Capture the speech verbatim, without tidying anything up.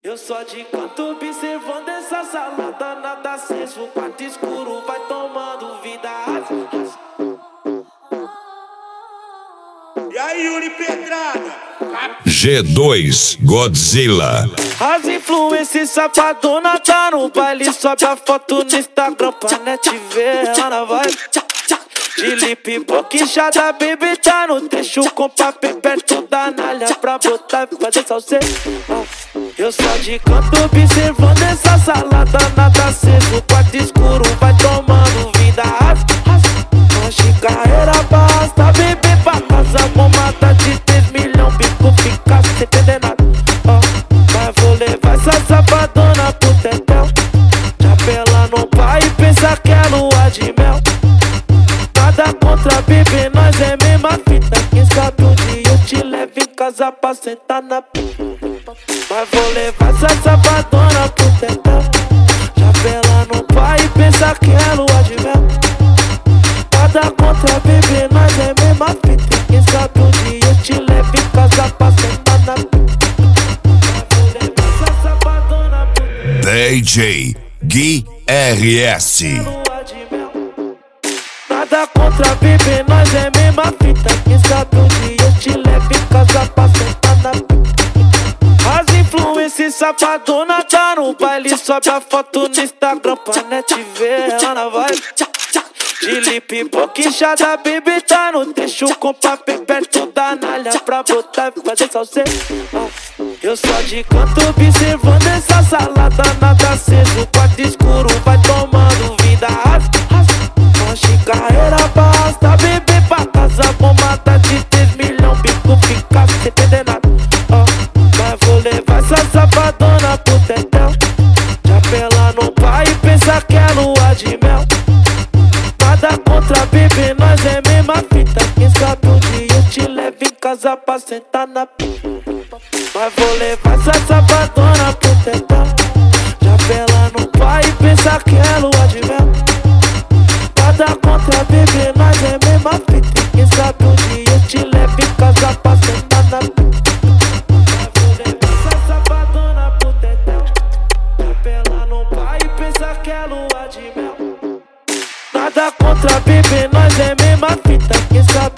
Eu só de canto observando essa salada, nada aceso, o quarto escuro vai tomando vida. E aí, Yuri Pedrada? G dois Godzilla. As influências safadona tá no baile, sobe a foto no Instagram pra net ver. Ana vai de lip boquinchada, baby tá no trecho com papel perto da nalha pra botar e fazer salseiro. Eu só de canto observando essa salada, nada aceso, o quarto escuro vai tomando vida. Manche carreira basta, bebê pra casa com mata de três milhões, bico fica sem entender nada. Oh, mas vou levar essa safadona pro tetel, chapela no pai e pensa que é lua de mel. Nada contra bebê, nós é mesma fita, quem sabe um dia eu te levo em casa pra sentar na p***. Mas vou levar essa safadona pro tetel, chapela no pai e pensa que é lua de mel. Nada contra bebê, nós é mesma fita, quem sabe um dia eu te levo em casa pra sentar na p***. Mas vou levar essa safadona pro tetel, D J Gui R S. nada contra bebê, nós é mesma fita, quem sabe um dia eu te levo em casa pra sentar na p***. As influências safadona tá no baile, sobe a foto no Instagram pra net ver. Ana vai de lip boquinchada, baby tá no trecho com papel perto da nalha pra botar e fazer salseiro. Eu só de canto observando essa salada, nada aceso, o quarto escuro vai tomando vida. Manche carreira basta, bebê pra casa com mata de três milhões, bico fica sem entender nada. Oh, mas vou levar essa safadona pro tetel, chapela no pai e pensa que é lua de mel. Nada contra bebê, nós é mesma fita, quem sabe um dia eu te levo em casa pra sentar na p***. Mas vou levar essa safadona pro tetel, chapela no pai e pensa que é lua de mel. Nada contra bebê, nós é mesma fita, quem sabe um dia eu te levo em casa pra sentar na p***. Mas vou levar essa safadona pro tetel, chapela no pai e pensa que é lua de mel. Nada contra bebê, nós é mesma fita, quem sabe